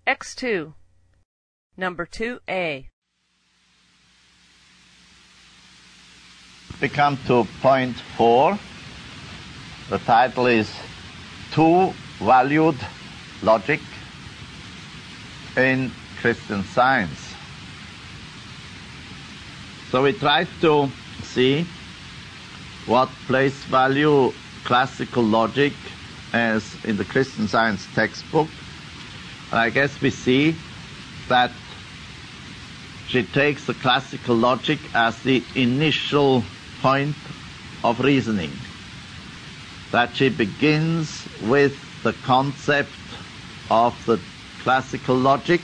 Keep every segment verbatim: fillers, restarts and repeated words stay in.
X two. Number two A. We come to point four. The title is Two-Valued Logic in Christian Science. So we try to see what place value classical logic as in the Christian Science textbook. And I guess we see that she takes the classical logic as the initial point of reasoning, that she begins with the concept of the classical logic,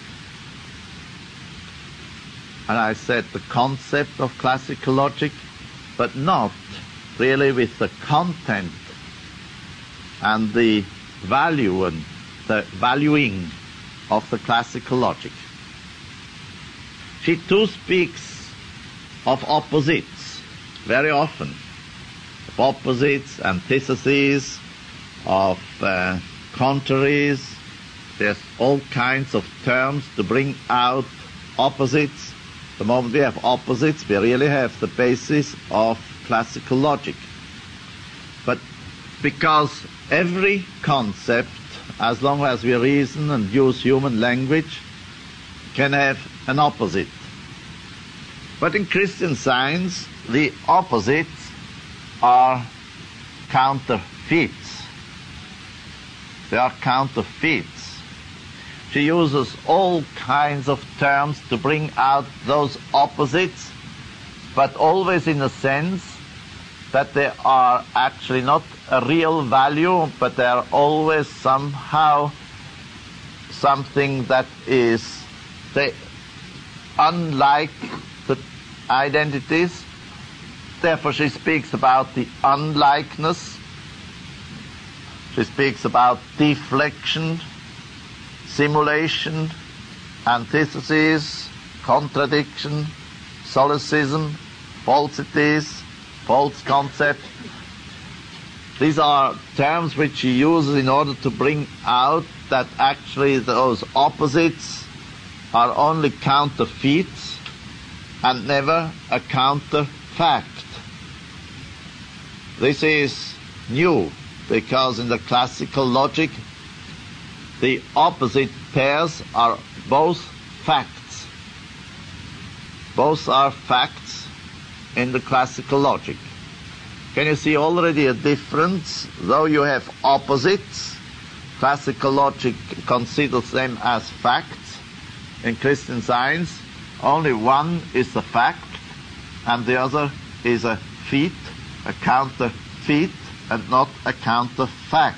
and I said the concept of classical logic, but not really with the content and the value and the valuing of the classical logic. She too speaks of opposites very often, of opposites, antitheses, of uh, contraries. There's all kinds of terms to bring out opposites. The moment we have opposites, we really have the basis of classical logic. But because every concept, as long as we reason and use human language, can have an opposite. But in Christian Science, the opposites are counterfeits. They are counterfeits. She uses all kinds of terms to bring out those opposites, but always in the sense that they are actually not a real value, but they are always somehow something that is they, unlike the identities. Therefore she speaks about the unlikeness. She speaks about deflection, simulation, antithesis, contradiction, solecism, falsities, false concept. These are terms which she uses in order to bring out that actually those opposites are only counterfeits and never a counterfact. This is new, because in the classical logic, the opposite pairs are both facts. Both are facts in the classical logic. Can you see already a difference? Though you have opposites, classical logic considers them as facts. In Christian Science, only one is a fact, and the other is a feat, a counterfeit, and not a counterfact.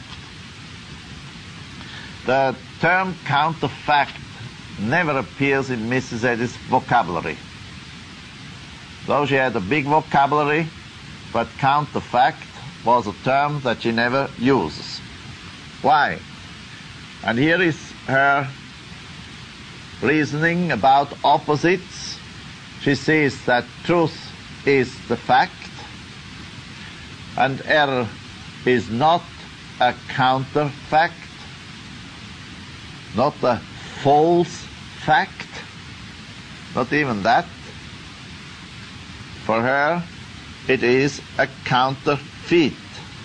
The term counterfact never appears in Missus Eddy's vocabulary. Though she had a big vocabulary, but counterfact was a term that she never uses. Why? And here is her reasoning about opposites. She says that truth is the fact, and error is not a counterfact, not a false fact, not even that. For her, it is a counterfeit.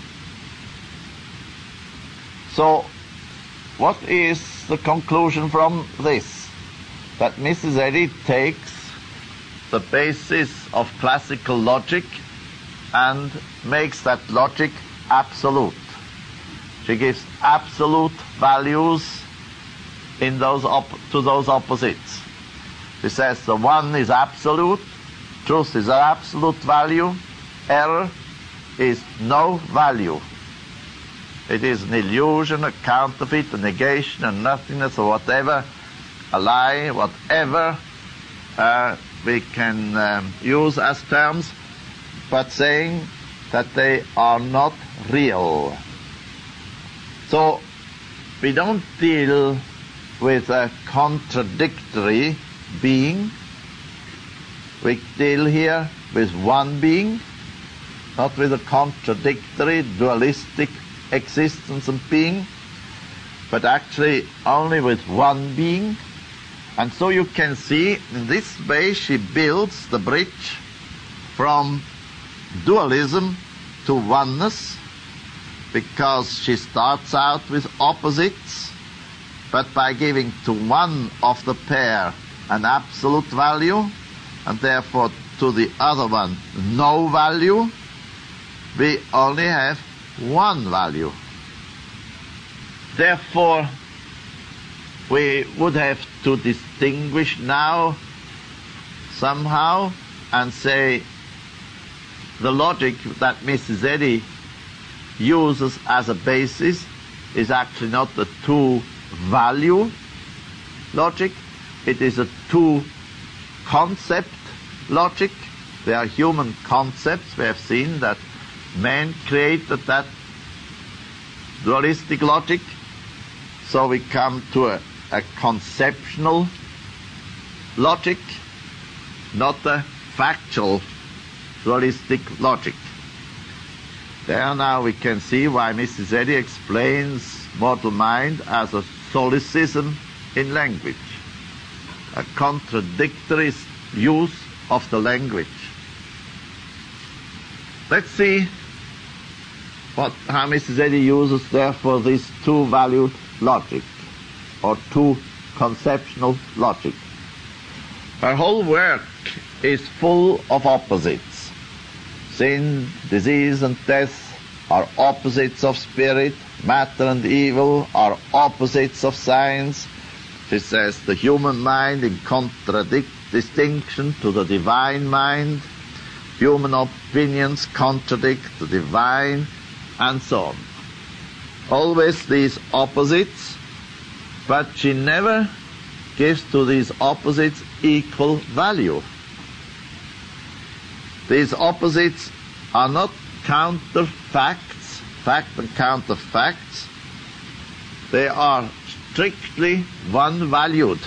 So, what is the conclusion from this? That Missus Eddy takes the basis of classical logic and makes that logic absolute. She gives absolute values in those op- to those opposites. She says the one is absolute, truth is an absolute value, error is no value. It is an illusion, a counterfeit, a negation, a nothingness, or whatever, a lie, whatever uh, we can um, use as terms, but saying that they are not real. So we don't deal with a contradictory being. We deal here with one being, not with a contradictory, dualistic existence and being. but actually only with one being. And so you can see in this way she builds the bridge from dualism to oneness, because she starts out with opposites, but by giving to one of the pair an absolute value, and therefore to the other one no value, we only have one value. Therefore, we would have to distinguish now somehow and say the logic that Missus Eddy uses as a basis is actually not a two-value logic, it is a two-concept logic. They are human concepts. We have seen that man created that dualistic logic, so we come to a, a conceptual logic, not a factual dualistic logic. There now we can see why Missus Eddy explains mortal mind as a solecism in language, a contradictory use of the language. Let's see what, how Missus Eddy uses therefore this two-valued logic, or two-conceptional logic. Her whole work is full of opposites. Sin, disease and death are opposites of spirit. Matter and evil are opposites of science. She says the human mind in contradict distinction to the divine mind. Human opinions contradict the divine, and so on. Always these opposites, but she never gives to these opposites equal value. These opposites are not counterfacts, fact and counterfacts. They are strictly one-valued.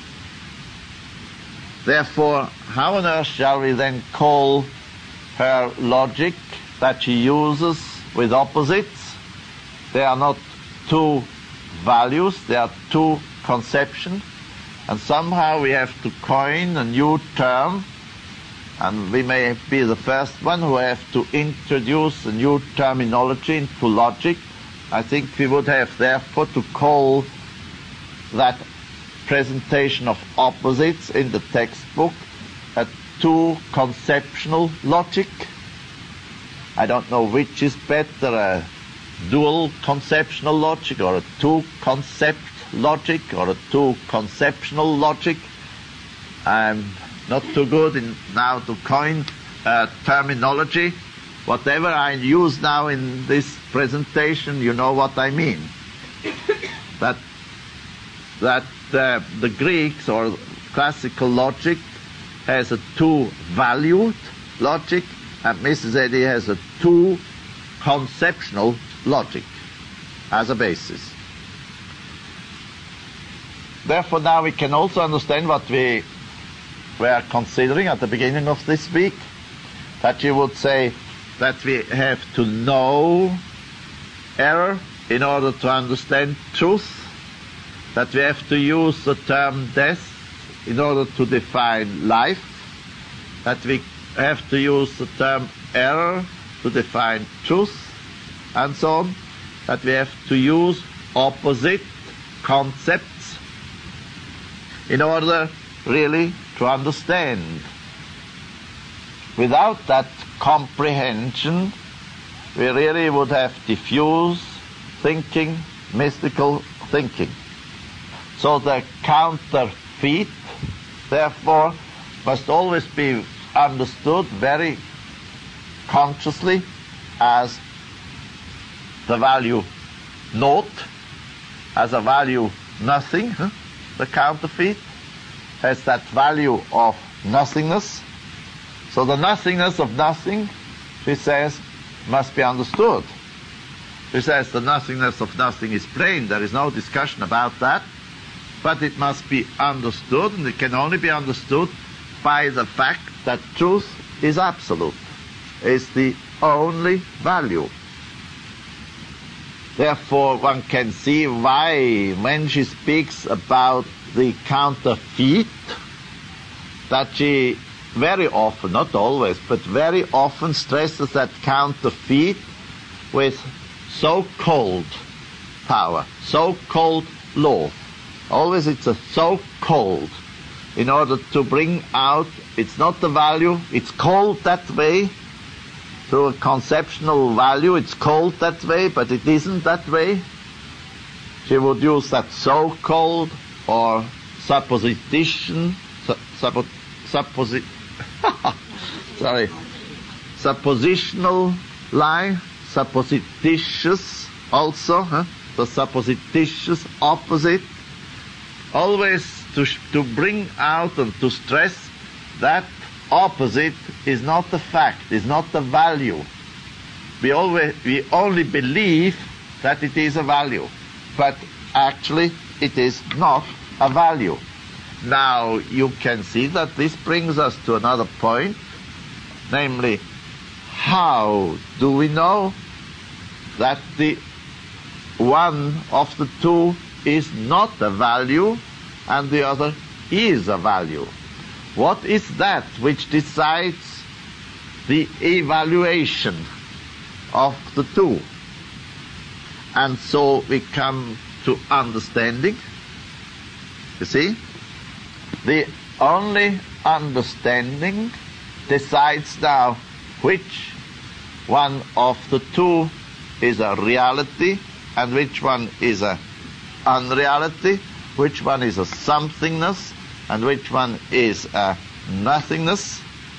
Therefore, how on earth shall we then call her logic that she uses with opposites? They are not two values, they are two conceptions, and somehow we have to coin a new term, and we may be the first one who have to introduce a new terminology into logic. I think we would have therefore to call that presentation of opposites in the textbook a two-conceptional logic. I don't know which is better, a dual conceptional logic or a two-concept logic or a two-conceptional logic. I'm not too good in now to coin uh, terminology. Whatever I use now in this presentation, you know what I mean. That that uh, the Greeks or classical logic has a two-valued logic, and Missus Eddy has a two-conceptional logic as a basis. Therefore, now we can also understand what we were considering at the beginning of this week, that you would say that we have to know error in order to understand truth, that we have to use the term death in order to define life, that we have to use the term error to define truth, and so on, that we have to use opposite concepts in order really to understand. Without that comprehension, we really would have diffuse thinking, mystical thinking. So the counterfeit, therefore, must always be understood very consciously as the value naught, as a value nothing. Huh? The counterfeit has that value of nothingness. So the nothingness of nothing, she says, must be understood. She says the nothingness of nothing is plain. There is no discussion about that. But it must be understood, and it can only be understood by the fact that truth is absolute, is the only value. Therefore, one can see why, when she speaks about the counterfeit, that she very often, not always, but very often stresses that counterfeit with so-called power, so-called law. Always it's a so-called, in order to bring out, it's not the value, it's called that way, through a conceptual value, it's called that way, but it isn't that way. She would use that so-called or supposition, su- suppo, supposi, sorry, suppositional lie, supposititious also, huh? The supposititious opposite, always to, sh- to bring out and to stress that opposite is not the fact, is not the value. We always, we only believe that it is a value, but actually it is not a value. Now you can see that this brings us to another point, namely, how do we know that the one of the two is not a value and the other is a value? What is that which decides the evaluation of the two? And so we come to understanding. You see? The only understanding decides now which one of the two is a reality and which one is a unreality, which one is a somethingness and which one is a nothingness.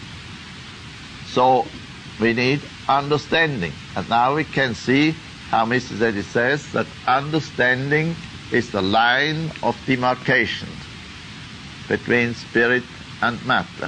So we need understanding. And now we can see how Missus Eddy says that understanding is the line of demarcation between spirit and matter.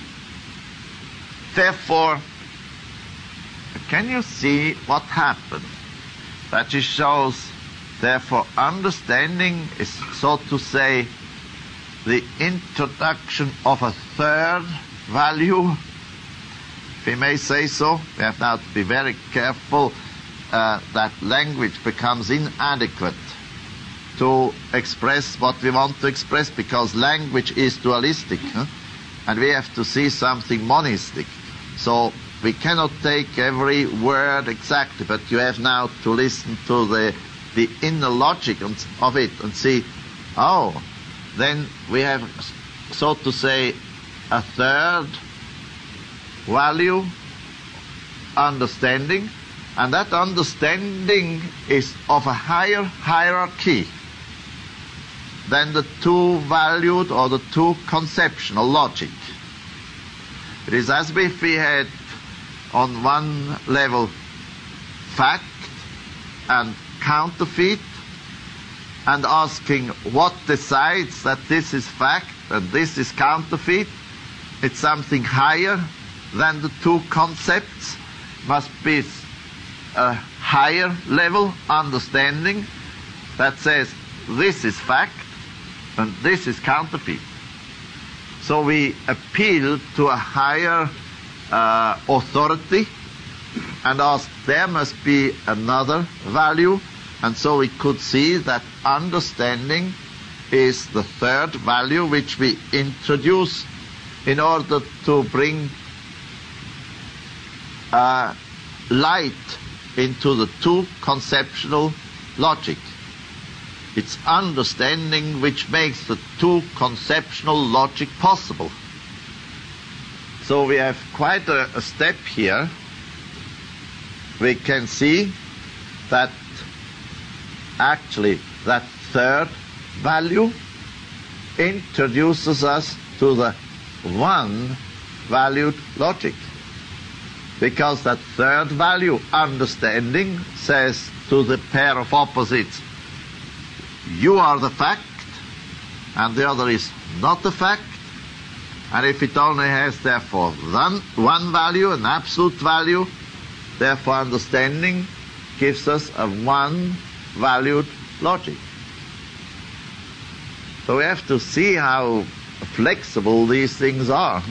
Therefore, can you see what happened? That she shows, therefore, understanding is, so to say, the introduction of a third value, if we may say so. We have now to be very careful uh, that language becomes inadequate to express what we want to express, because language is dualistic, huh? And we have to see something monistic. So we cannot take every word exactly, but you have now to listen to the, the inner logic of it and see, oh, then we have, so to say, a third value, understanding, and that understanding is of a higher hierarchy than the two valued or the two conceptual logic. It is as if we had on one level fact and counterfeit, and asking what decides that this is fact and this is counterfeit. It's something higher than the two concepts, must be a higher level understanding that says this is fact and this is counterfeit. So we appeal to a higher uh, authority and ask there must be another value. And so we could see that understanding is the third value which we introduce in order to bring uh, light into the two conceptual logic. It's understanding which makes the two conceptual logic possible. So we have quite a, a step here. We can see that actually that third value introduces us to the one valued logic. Because that third value, understanding, says to the pair of opposites, you are the fact, and the other is not the fact. And if it only has, therefore, one, one value, an absolute value, therefore understanding gives us a one valued logic. So we have to see how flexible these things are,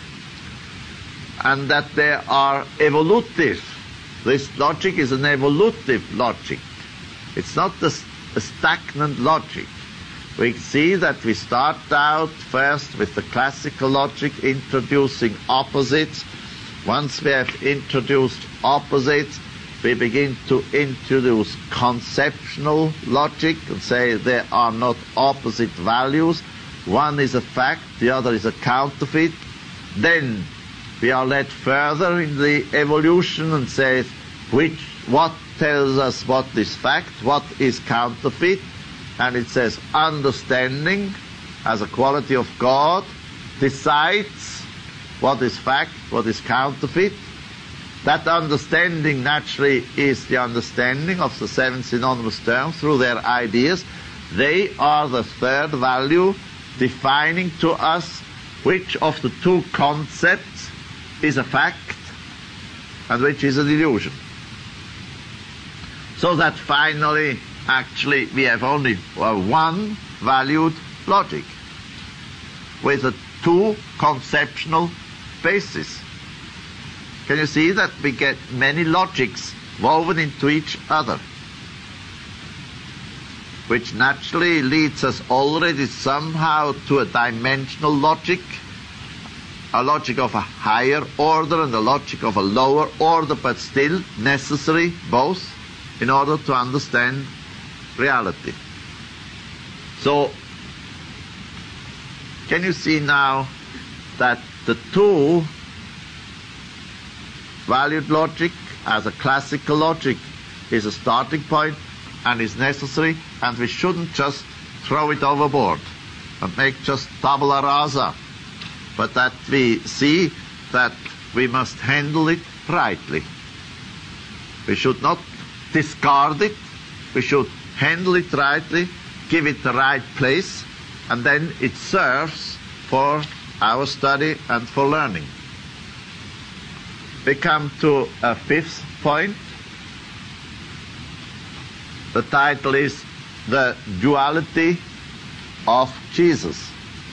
and that they are evolutive. This logic is an evolutive logic. It's not a, a stagnant logic. We see that we start out first with the classical logic, introducing opposites. Once we have introduced opposites, we begin to introduce conceptual logic and say there are not opposite values. One is a fact, the other is a counterfeit. Then we are led further in the evolution and say which, what tells us what is fact, what is counterfeit. And it says understanding as a quality of God decides what is fact, what is counterfeit. That understanding naturally is the understanding of the seven synonymous terms through their ideas. They are the third value defining to us which of the two concepts is a fact and which is an illusion. So that finally, actually, we have only uh, one valued logic with a two conceptual basis. Can you see that we get many logics woven into each other, which naturally leads us already somehow to a dimensional logic, a logic of a higher order and a logic of a lower order, but still necessary both in order to understand reality. So, can you see now that the two valued logic as a classical logic is a starting point and is necessary, and we shouldn't just throw it overboard and make just tabula rasa, but that we see that we must handle it rightly. We should not discard it, we should handle it rightly, give it the right place, and then it serves for our study and for learning. We come to a fifth point. The title is The Duality of Jesus.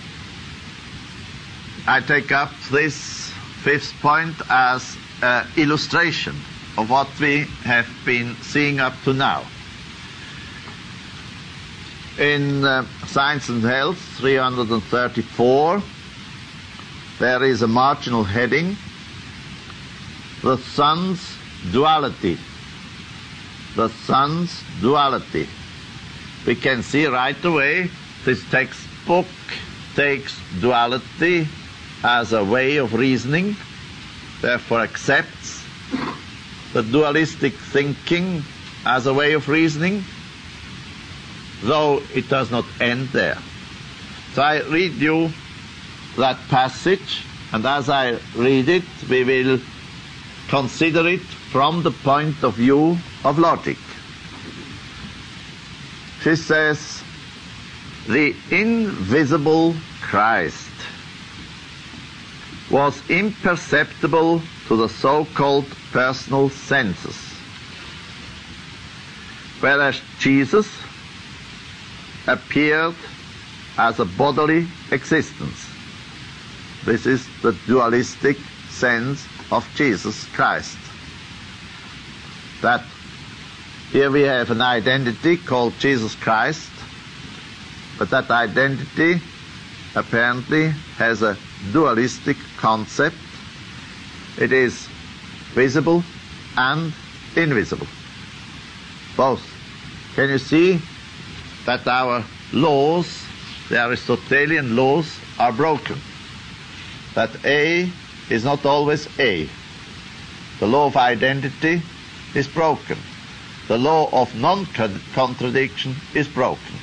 I take up this fifth point as an illustration of what we have been seeing up to now. In uh, Science and Health three hundred thirty-four, there is a marginal heading, The Son's Duality. The Son's Duality. We can see right away this textbook takes duality as a way of reasoning, therefore accepts the dualistic thinking as a way of reasoning, though it does not end there. So I read you that passage, and as I read it, we will consider it from the point of view of logic. She says, the invisible Christ was imperceptible to the so-called personal senses, whereas Jesus appeared as a bodily existence. This is the dualistic sense of Jesus Christ. That here we have an identity called Jesus Christ, but that identity apparently has a dualistic concept. It is visible and invisible, both. Can you see that our laws, the Aristotelian laws, are broken? That A is not always A. The law of identity is broken. The law of non-contradiction is broken.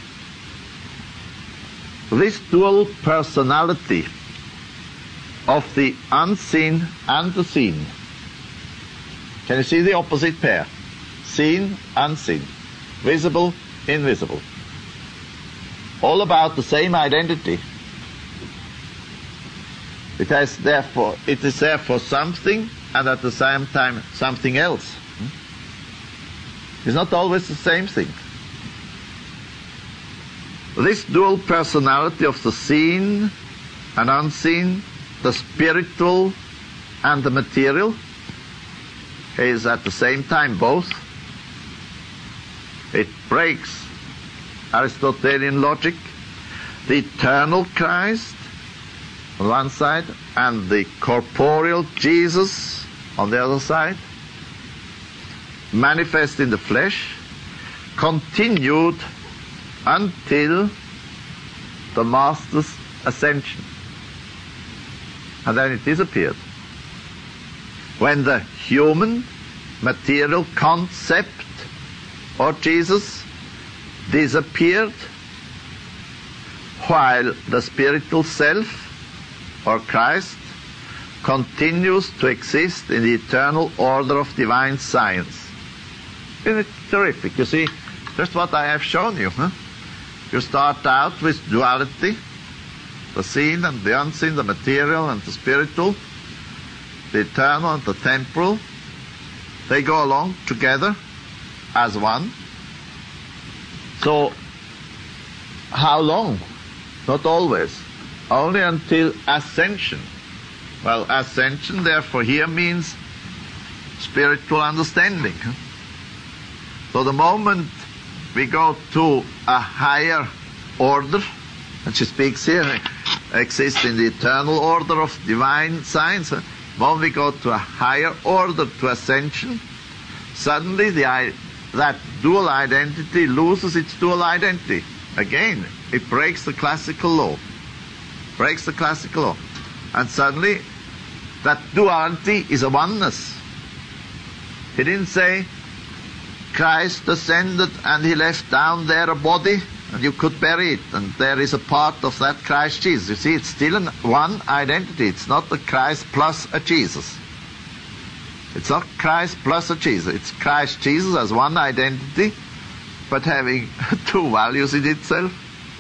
This dual personality of the unseen and the seen. Can you see the opposite pair? Seen, unseen. Visible, invisible. All about the same identity. It has therefore, it is therefore something, and at the same time something else. It's not always the same thing. This dual personality of the seen and unseen, the spiritual and the material, is at the same time both. It breaks Aristotelian logic. The eternal Christ on one side and the corporeal Jesus on the other side, manifest in the flesh, continued until the Master's ascension. And then it disappeared. When the human material concept of Jesus disappeared, while the spiritual self, or Christ, continues to exist in the eternal order of divine science. Isn't it terrific? You see, just what I have shown you. Huh? You start out with duality, the seen and the unseen, the material and the spiritual, the eternal and the temporal. They go along together as one. So, how long? Not always. Only until ascension. Well, ascension, therefore, here means spiritual understanding. So the moment we go to a higher order, and she speaks here, exists in the eternal order of divine science, the moment we go to a higher order, to ascension, suddenly the, that dual identity loses its dual identity. Again, it breaks the classical law. Breaks the classical law. And suddenly, that duality is a oneness. He didn't say, Christ ascended and he left down there a body, and you could bury it, and there is a part of that Christ Jesus. You see, it's still an, one identity. It's not the Christ plus a Jesus. It's not Christ plus a Jesus. It's Christ Jesus as one identity, but having two values in itself.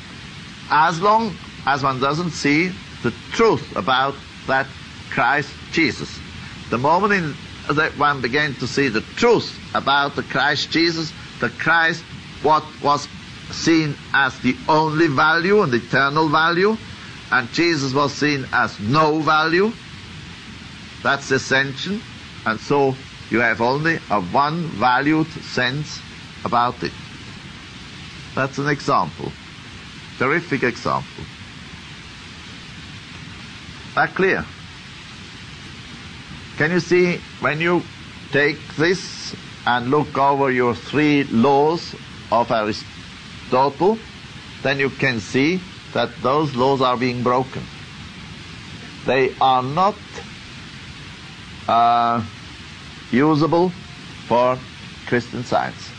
As long as one doesn't see the truth about that Christ Jesus. The moment in that one began to see the truth about the Christ Jesus, the Christ, what was seen as the only value and eternal value, and Jesus was seen as no value, that's the ascension, and so you have only a one valued sense about it. That's an example. Terrific example. That clear? Can you see, when you take this and look over your three laws of Aristotle, then you can see that those laws are being broken. They are not uh, usable for Christian Science.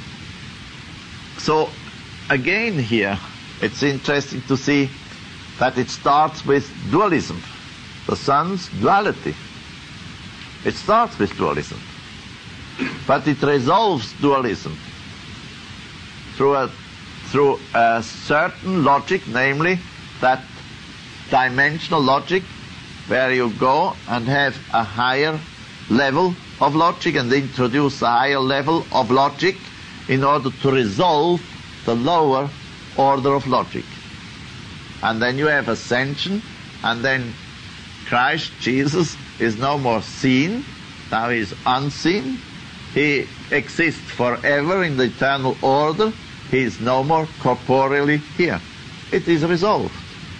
So, again here, it's interesting to see that it starts with dualism, the Son's duality. It starts with dualism, but it resolves dualism through a, through a certain logic, namely that dimensional logic, where you go and have a higher level of logic and introduce a higher level of logic in order to resolve the lower order of logic. And then you have ascension, and then Christ Jesus is no more seen, now he is unseen. He exists forever in the eternal order. He is no more corporeally here. It is resolved.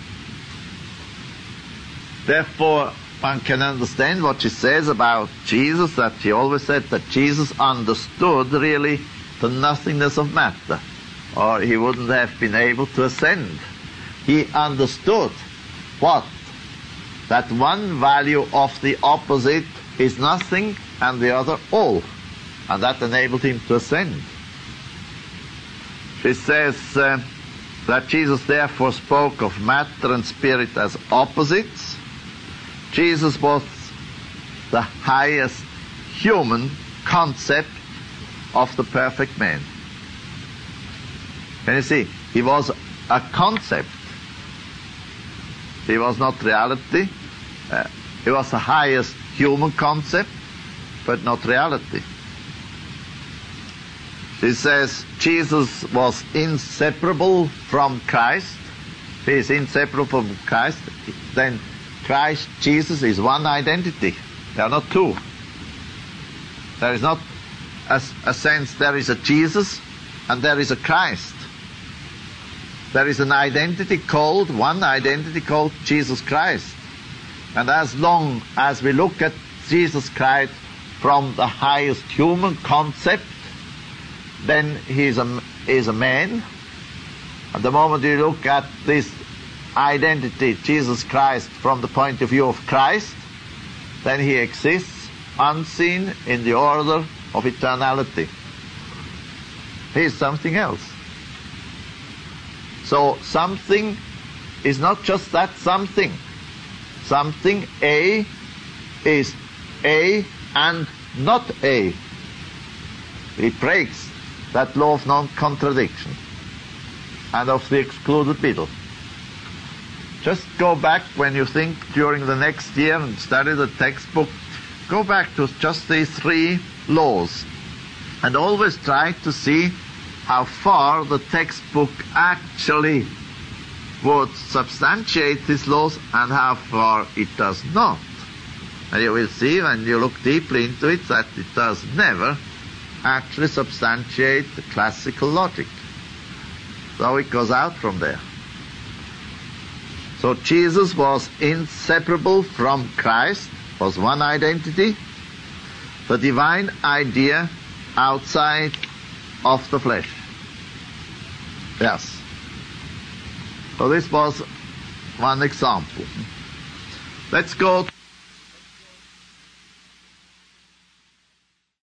Therefore, one can understand what she says about Jesus, that she always said that Jesus understood really the nothingness of matter, or he wouldn't have been able to ascend. He understood what? That one value of the opposite is nothing and the other all. And that enabled him to ascend. She says uh, that Jesus therefore spoke of matter and spirit as opposites. Jesus was the highest human concept of the perfect man. Can you see? He was a concept. He was not reality. Uh, he was the highest human concept, but not reality. He says Jesus was inseparable from Christ. He is inseparable from Christ. Then Christ Jesus is one identity. There are not two. There is not a, a sense there is a Jesus and there is a Christ. There is an identity called, one identity called Jesus Christ. And as long as we look at Jesus Christ from the highest human concept, then he is a, is a man. And the moment you look at this identity, Jesus Christ, from the point of view of Christ, then he exists unseen in the order of eternality. He is something else. So something is not just that something. Something A is A and not A. He breaks that law of non-contradiction and of the excluded middle. Just go back when you think during the next year and study the textbook, go back to just these three laws and always try to see how far the textbook actually would substantiate these laws and how far it does not. And you will see when you look deeply into it that it does never actually substantiate the classical logic. So it goes out from there. So Jesus was inseparable from Christ, was one identity, the divine idea outside of the flesh. Yes. So this was one example. Let's go